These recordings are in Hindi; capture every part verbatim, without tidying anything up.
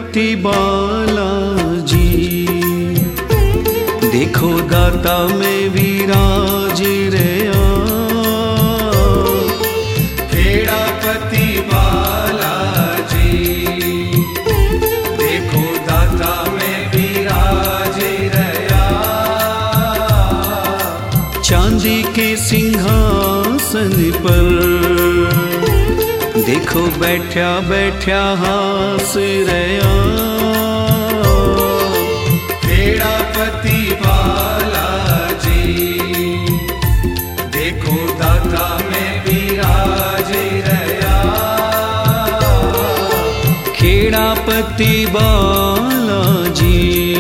खेड़ापति बालाजी, देखो दाता में विराज रया। खेड़ापति बालाजी, देखो दाता में विराज रया। चांदी के सिंहासन पर देखो बैठा बैठा हास रया। खेड़ापति बालाजी, देखो दाता में विराज रया। खेड़ापति बालाजी,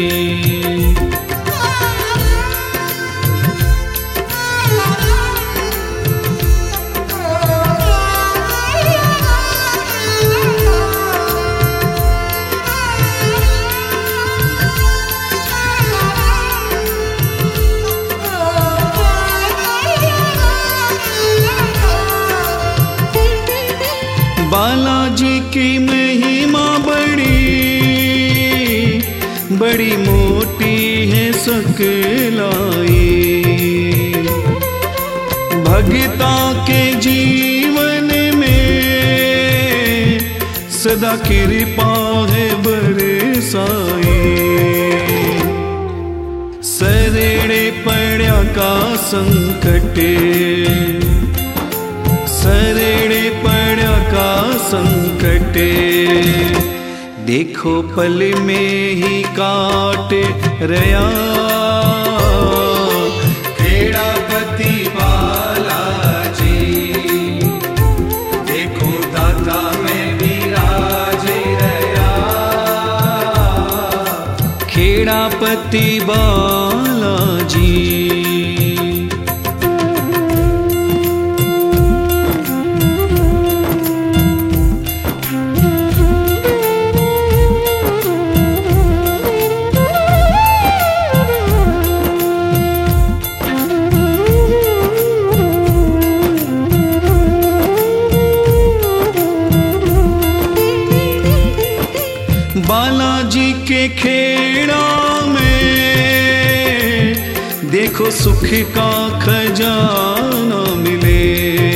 बालाजी की महिमा बड़ी बड़ी मोटी है सकलाई। भगता के जीवन में सदा कृपा है बरसाई। सरेड़े पड़ा का संकटे, सरेड़े पड़ा का संकटे, देखो पल में ही काट रया। खेड़ापति बालाजी, देखो दाता में विराज रया। खेड़ापति बालाजी, बालाजी के खेड़ा में देखो सुख का खजाना मिले।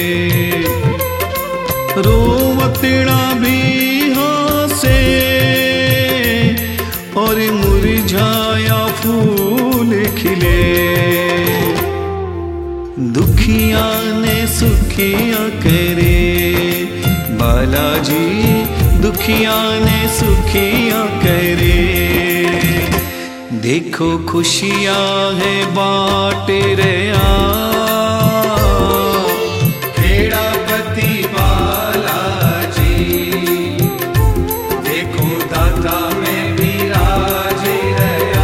रोवतड़ा भी हासे और मुरझाया फूल खिले। दुखिया ने सुखिया करे बालाजी, दुखिया ने सुखिया करे। देखो खुशियां है बांट रया। खेड़ापति बालाजी, देखो दाता में विराज रया।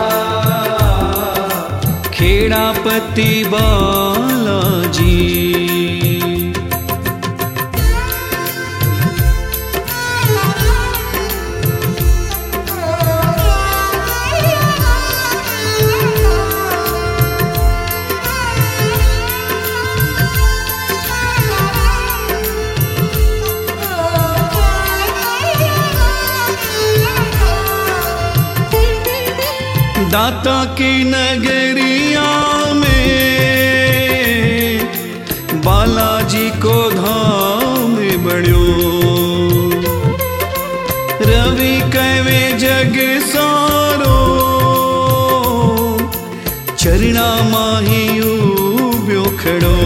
खेड़ापति बालाजी, दाता की नगरिया में बालाजी को धाम बड़ो। रवि कवे जग सारो चरणा माही उब्यो खड़ो।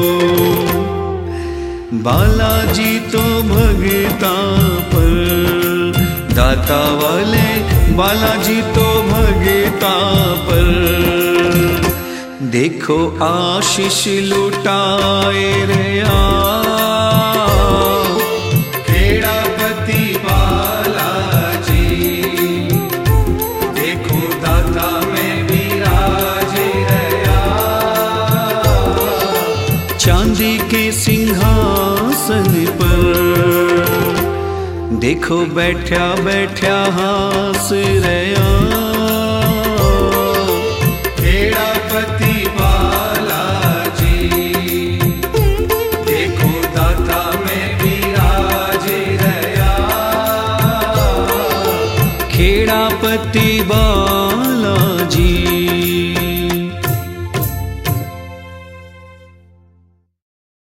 बालाजी तो भगता पर दाता वाले, बालाजी तो भगता पर देखो आशीष लुटाए रया। खेड़ापति बालाजी, देखो दाता में विराज रया। चांदी के सिंहासन पर देखो बैठा बैठा हास रया। खेड़ापति बालाजी, देखो दाता में विराज रया। खेड़ापति बालाजी।